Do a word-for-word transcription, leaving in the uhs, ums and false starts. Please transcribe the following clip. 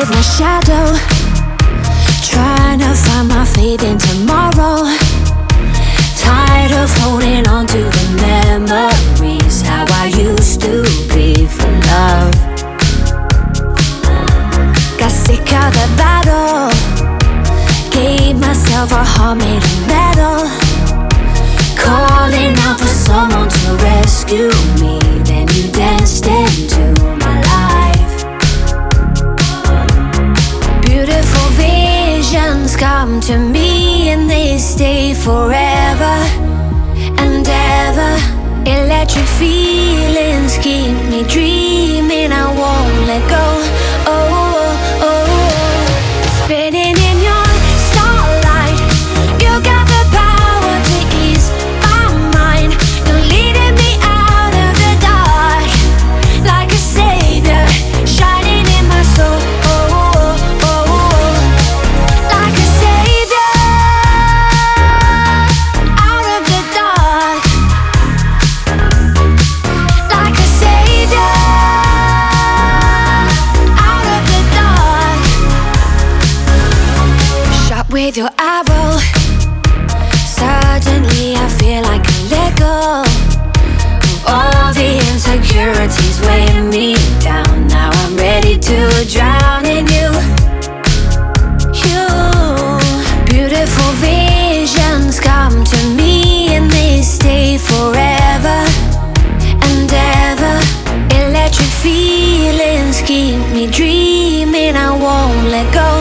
with my shadow, trying to find my faith in tomorrow. Tired of holding on to the memories, how I used to be for love. Got sick of the battle, gave myself a heart made of metal, calling out for someone to rescue me. Then you danced into my life. Beautiful visions come to me and they stay forever and ever. Electric feelings keep me dreaming, I won't let go. Oh, oh, oh. Spinning in your starlight, you got the power to ease my mind. You're leading me out of the dark like a savior, shining in my soul. Oh, oh, oh, oh. Like a savior out of the dark, like a savior out of the dark. Shot with your arrow, suddenly I feel like I let go of all the insecurities weighing me down. Now I'm ready to drown in you. You, beautiful visions come to me and they stay forever and ever. Electric feelings keep me dreaming, I won't let go.